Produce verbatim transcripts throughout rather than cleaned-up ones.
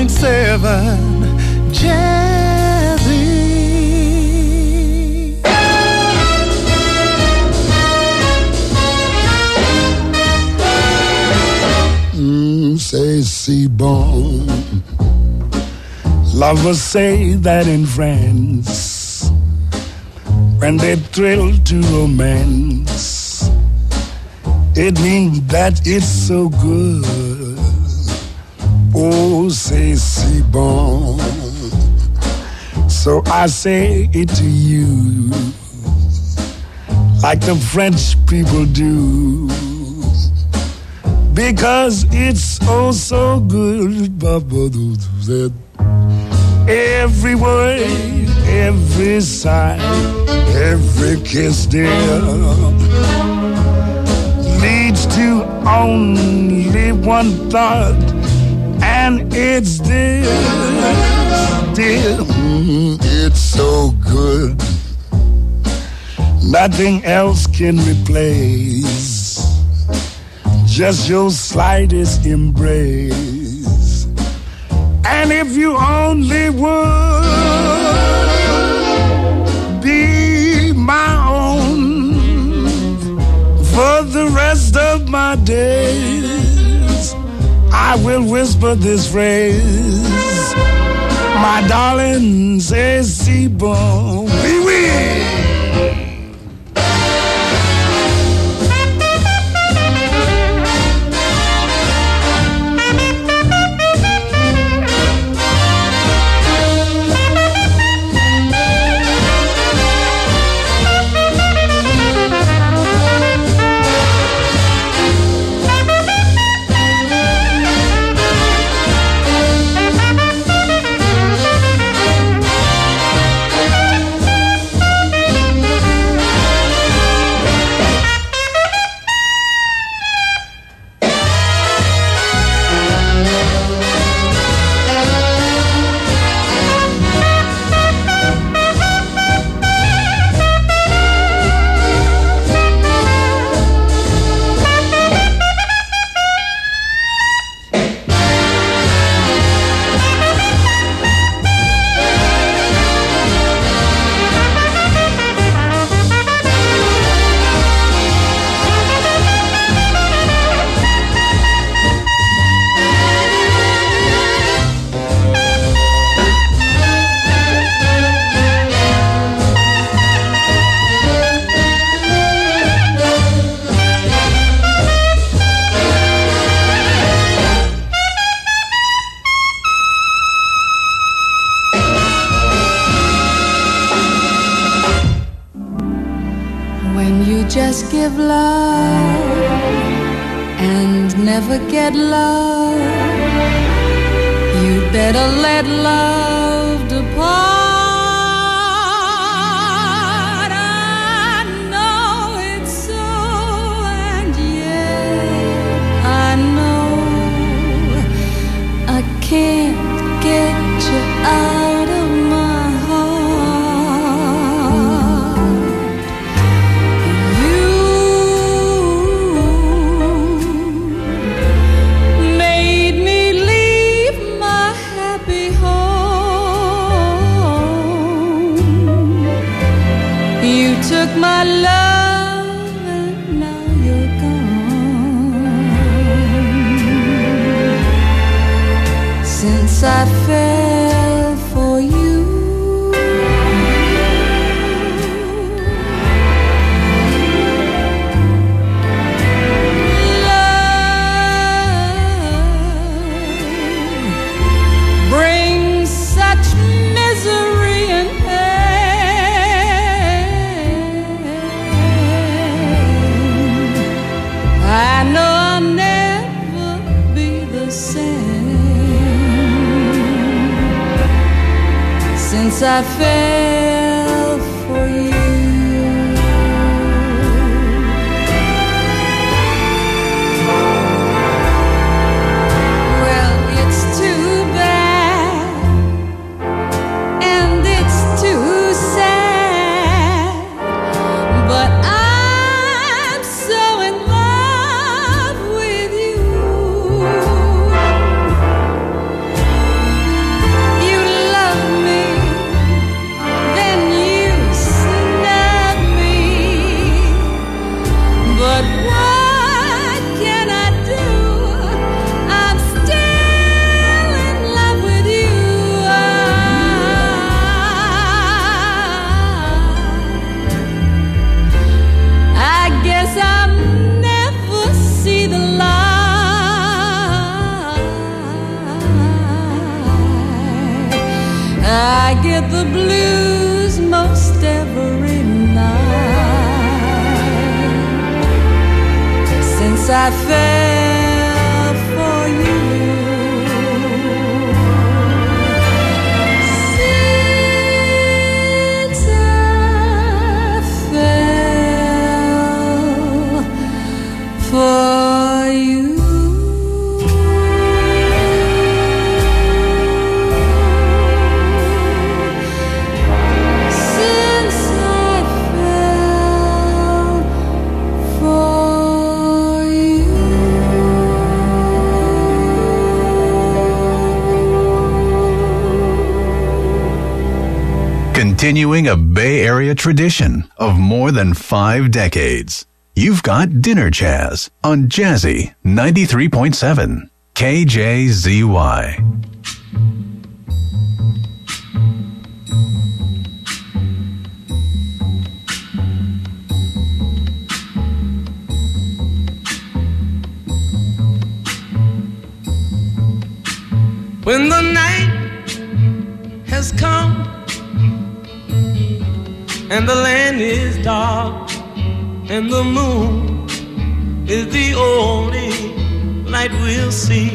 point seven Jazzy. Mm, say C-Bone. Lovers say that in France, when they thrill to romance, it means that it's so good. Oh, say C-Bone. So I say it to you, like the French people do, because it's oh so good. Every word, every sigh, every kiss, dear, leads to only one thought, and it's this, dear. Mm, it's so good, nothing else can replace just your slightest embrace. And if you only would be my own for the rest of my days, I will whisper this phrase, my darling, say C-Bone, oui, oui. Just give love and never get love. You'd better let love depart. I know it's so, and yet I know I can't get you out of my heart. My love, and now you're gone. Since I fell for you, love brings such misery and I know I'll never be the same since I fell for you. Well, it's too bad and it's too sad, but I'm so in love with you. I fell for you. Since I fell for you. Continuing a Bay Area tradition of more than five decades. You've got Dinner Jazz on Jazzy ninety-three point seven K J Z Y. When the night has come and the land is dark and the moon is the only light we'll see.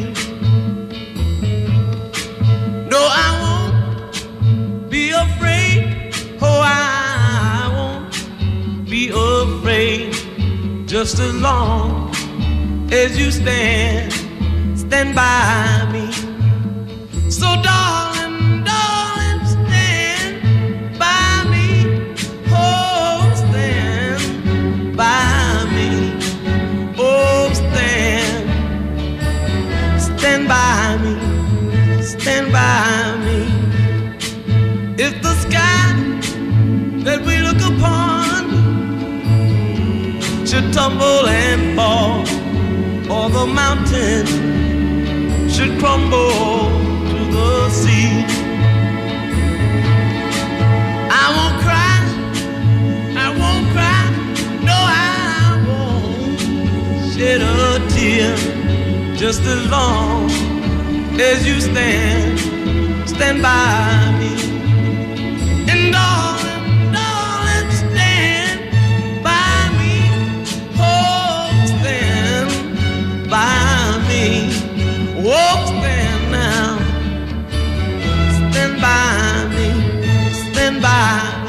No, I won't be afraid. Oh, I won't be afraid. Just as long as you stand, stand by me. So darling, darling, stand by me. Oh, stand by me. Oh, stand, stand by me. Stand by me. If the sky that we look upon should tumble and fall, or the mountain should crumble to the sea, I won't cry, I won't cry, no, I won't shed a tear. Just as long as you stand, stand by me. And darling, darling, stand by me. Oh, stand by me. Oh, stand now. Stand by me. Stand by me.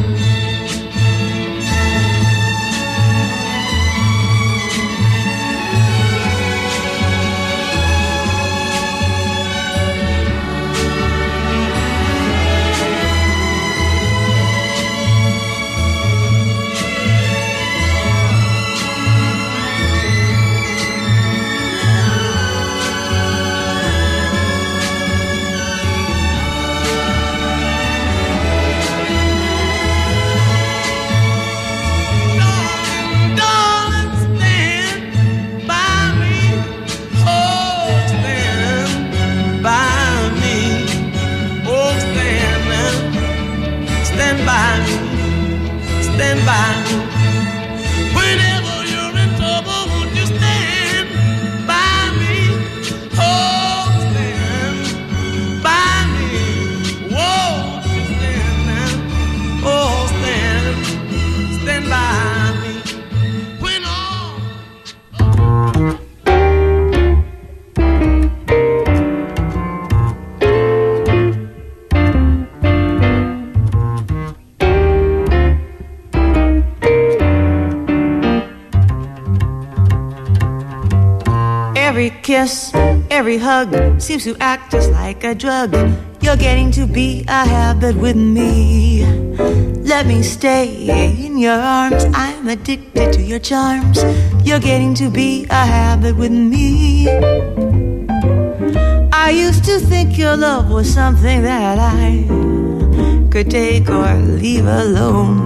Stand by me. Whenever you're in trouble, won't you stand by me? Oh, stand by me. Won't you stand now? Oh, stand, stand by me. When all Every kiss, every hug seems to act just like a drug. You're getting to be a habit with me. Let me stay in your arms. I'm addicted to your charms. You're getting to be a habit with me. I used to think your love was something that I could take or leave alone.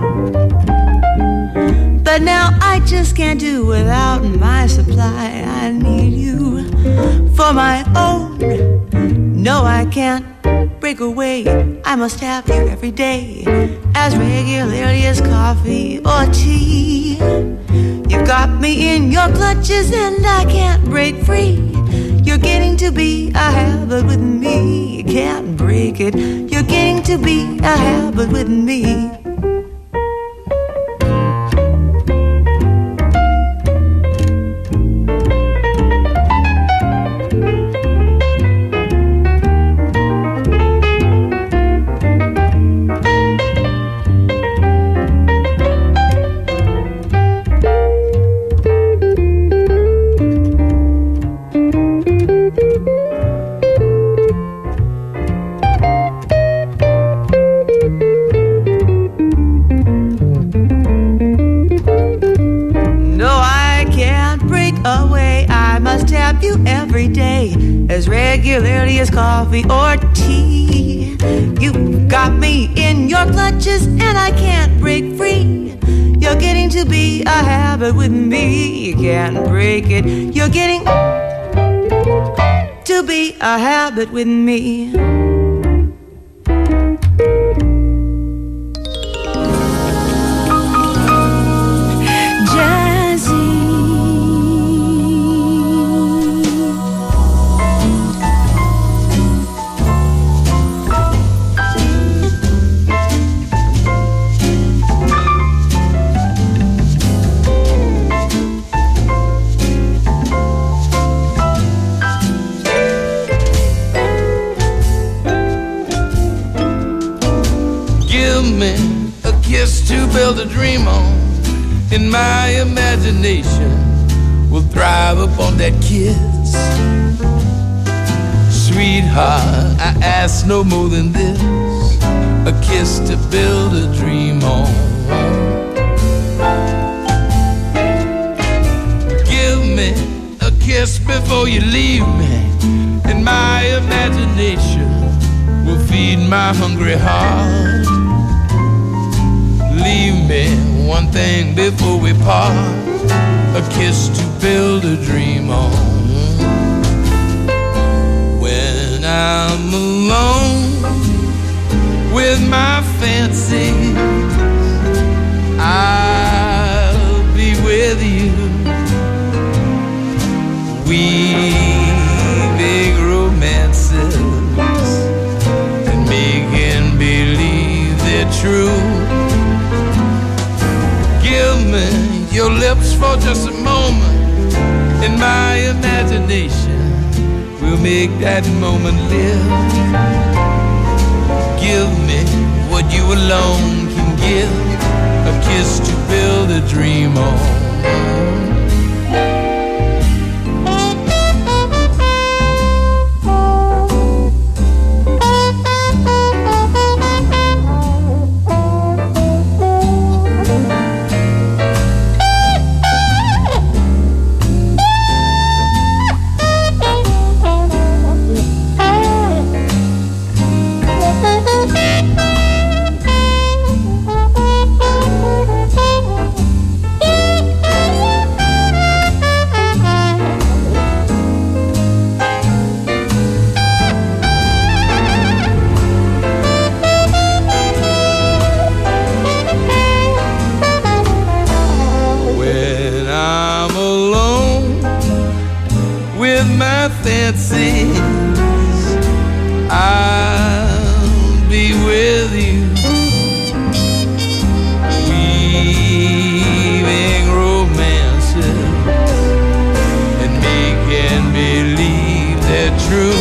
But now I just can't do without my supply. I need you for my own. No, I can't break away. I must have you every day, as regularly as coffee or tea. You've got me in your clutches and I can't break free. You're getting to be a habit with me. You can't break it. You're getting to be a habit with me. have you every day, as regularly as coffee or tea. You've got me in your clutches and I can't break free. You're getting to be a habit with me. You can't break it. You're getting to be a habit with me. To build a dream on, in my imagination will thrive upon that kiss. Sweetheart, I ask no more than this, a kiss to build a dream on. Give me a kiss before you leave me, and my imagination will feed my hungry heart. Leave me one thing before we part, a kiss to build a dream on. When I'm alone with my fancy, I'll be with you, weaving romances and making believe they're true. Give me your lips for just a moment, in my imagination we'll make that moment live. Give me what you alone can give, a kiss to build a dream on. I'll be with you, weaving romances and making believe they're true.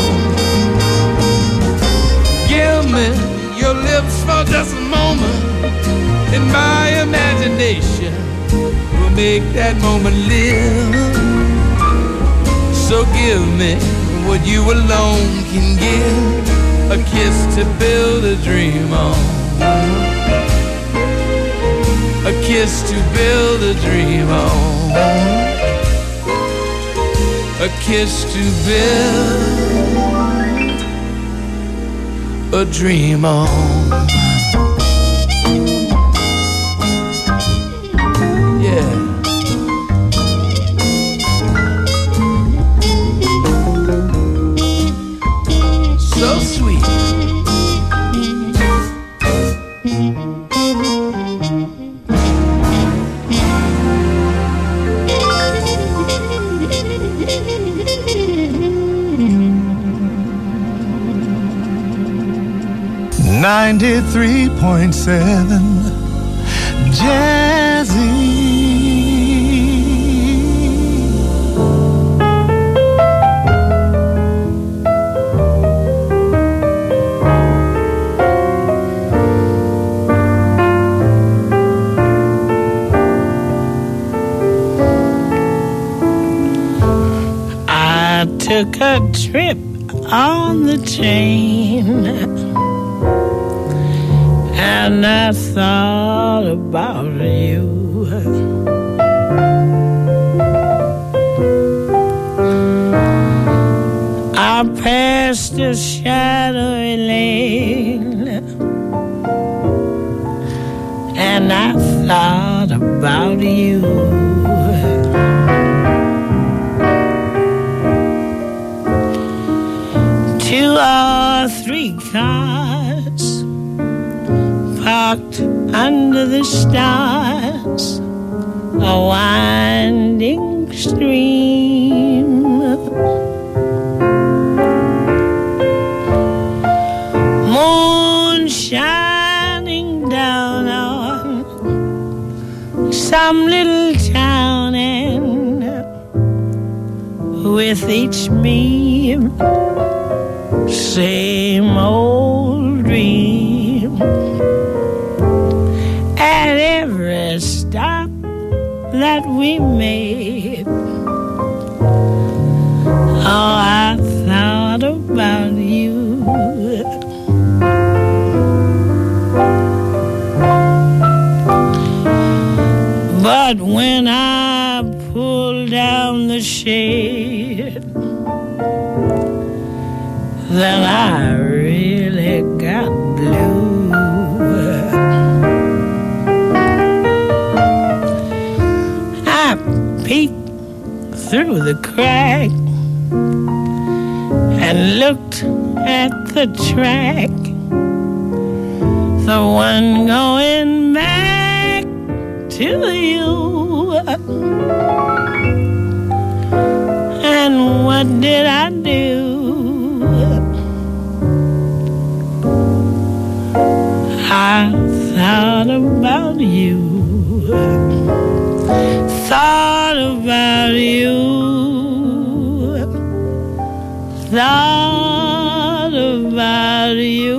Give me your lips for just a moment, in my imagination we'll make that moment live. So give me what you alone can give, a kiss to build a dream on, a kiss to build a dream on, a kiss to build a dream on. Yeah. So sweet. ninety-three point seven Jazzy. I took a trip on the train, and I thought about you. a shadowy lane, and I thought about you. Two or three cars parked under the stars, a winding stream. Moon shining down on some little town, and with each beam, same old dream. At every stop that we made, oh, I thought about you. But when I pulled down the shade, then I really got blue. I peeked through the crack and looked at the track, the one going back to you. And what did I do? I thought about you, thought about you, thought about you.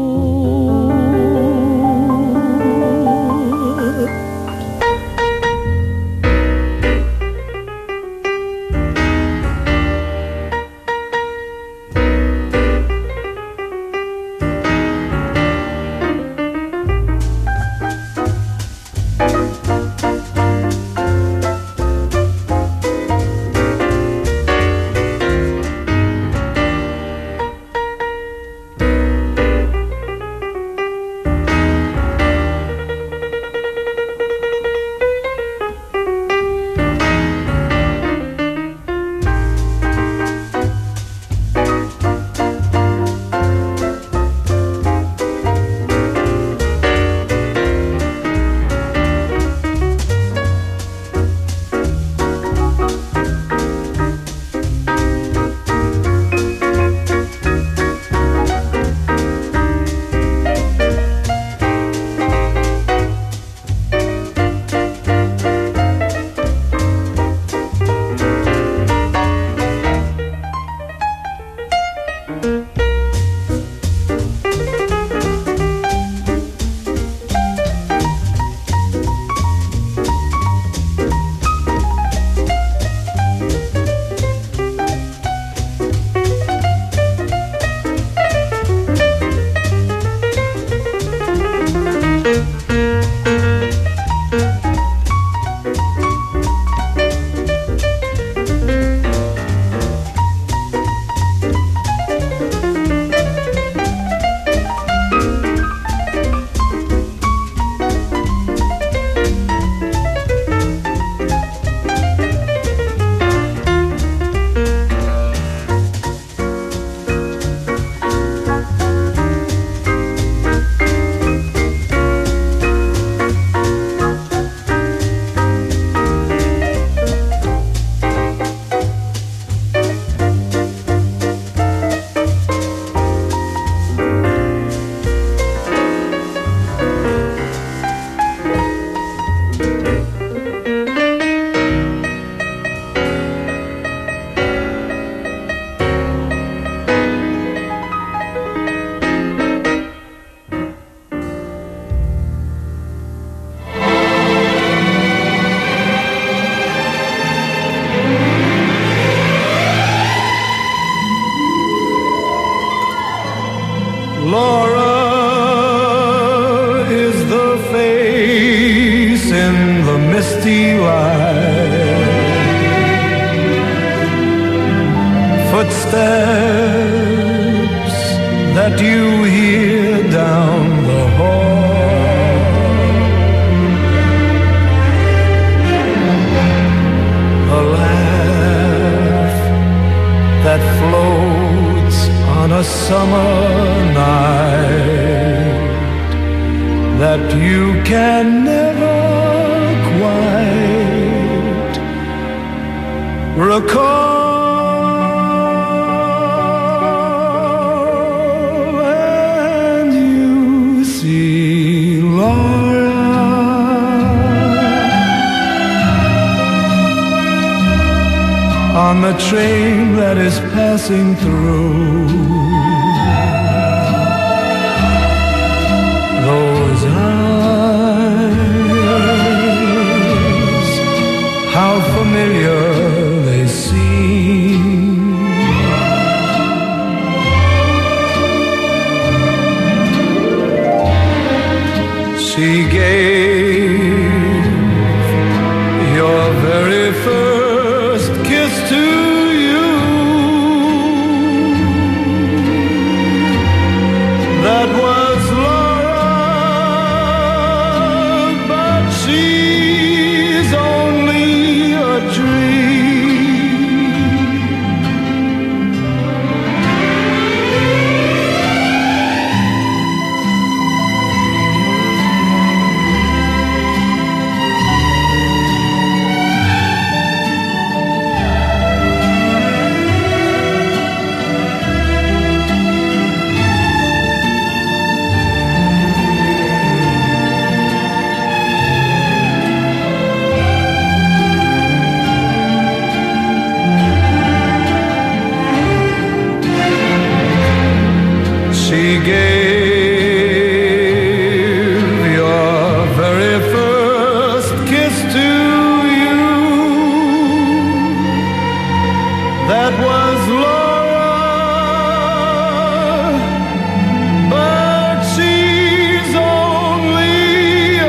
misty light, footsteps that you hear down the hall. A laugh that floats on a summer night that you can never quite recall. On the train that is passing through, those eyes, how familiar they seem. She gave your very first kiss to you. That was Laura, but she's only a dream. She gave your very first kiss to you. That was Laura, but she's only a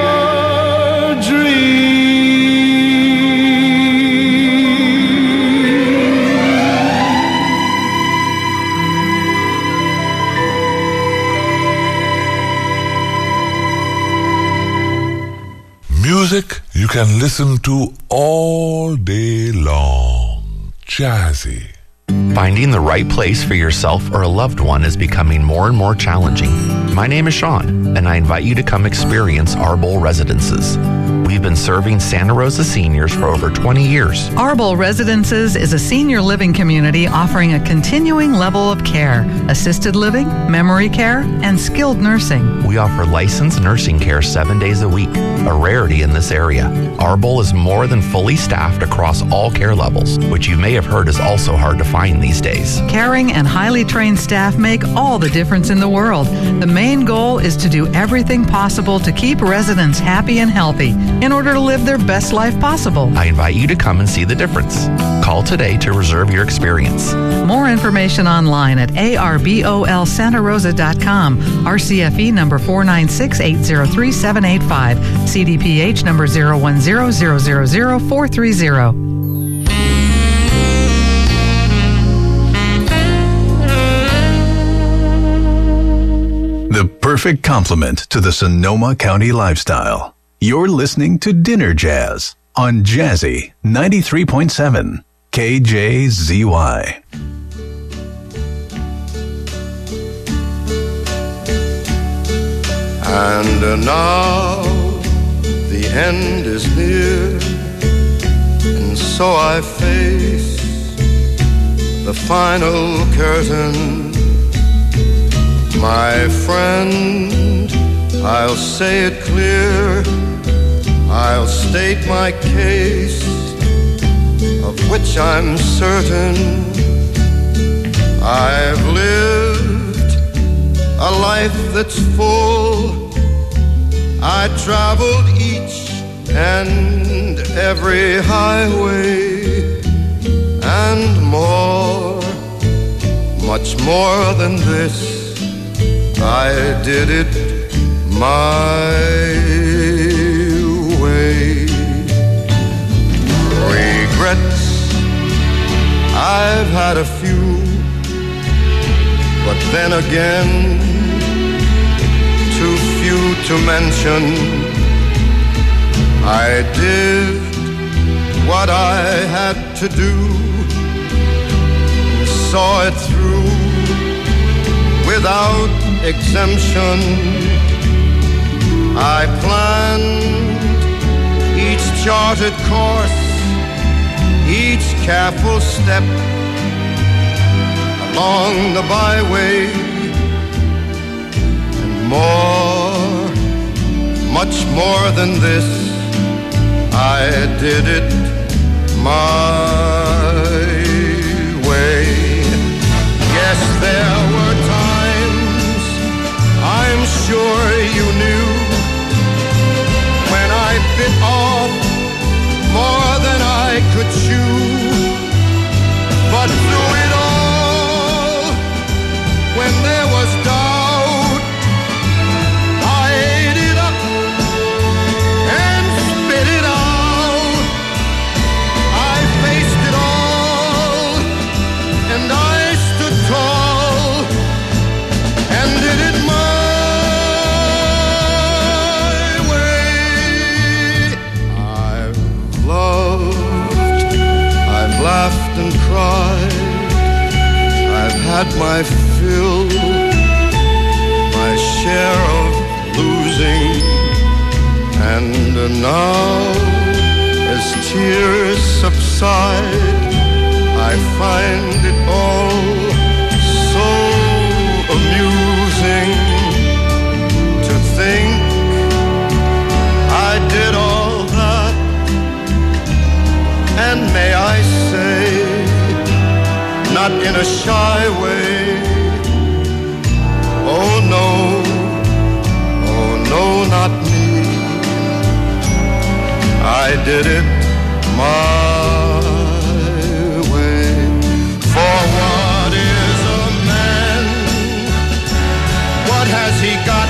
Music you can listen to all day long. Jazzy. Finding the right place for yourself or a loved one is becoming more and more challenging. My name is Sean, and I invite you to come experience Arbol Residences. We've been serving Santa Rosa seniors for over twenty years. Arbol Residences is a senior living community offering a continuing level of care, assisted living, memory care, and skilled nursing. We offer licensed nursing care seven days a week, a rarity in this area. Arbol is more than fully staffed across all care levels, which you may have heard is also hard to find these days. Caring and highly trained staff make all the difference in the world. The main goal is to do everything possible to keep residents happy and healthy in order to live their best life possible. I invite you to come and see the difference. Call today to reserve your experience. More information online at A R B O L Santa Rosa dot com, R C F E number four nine six eight zero three seven eight five, C D P H number zero one zero zero zero zero four three zero. The perfect complement to the Sonoma County lifestyle. You're listening to Dinner Jazz on Jazzy ninety-three point seven K J Z Y. And now the end is near, and so I face the final curtain. My friend, I'll say it clear, I'll state my case, of which I'm certain. I've lived a life that's full. I traveled each and every highway, and more, much more than this, I did it my way. Regrets, I've had a few, But then again, too few to mention, I did what I had to do, saw it through without exemption. I planned each charted course, each careful step along the byway, and more, much more than this, I did it my way. Yes, there were times, I'm sure you knew, when I bit off more than I could chew. But through it all, when there was doubt, I ate it up and spit it out. I faced it all, and I stood tall, and did it my way. I've loved, I've laughed and cried, I've had my fill, my share of losing, and now, as tears subside, I find it all so amusing to think I did all that, and may I say, not in a shy way, oh no, oh no, not me, I did it my way. For what is a man? What has he got,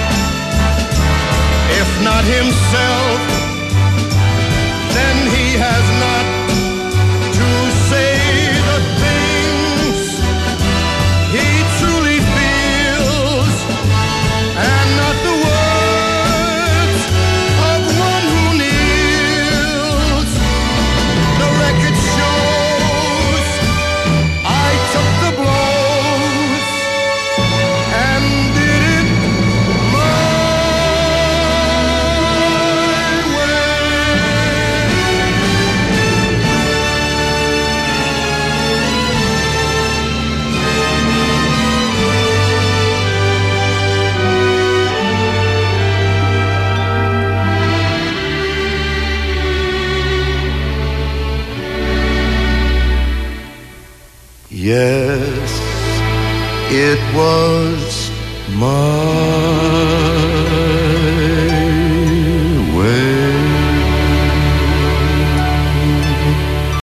if not himself? Then he has not to say the things he truly feels, and not the words of one who kneels. The record shows I took the blows and did it my way. Yes, it was my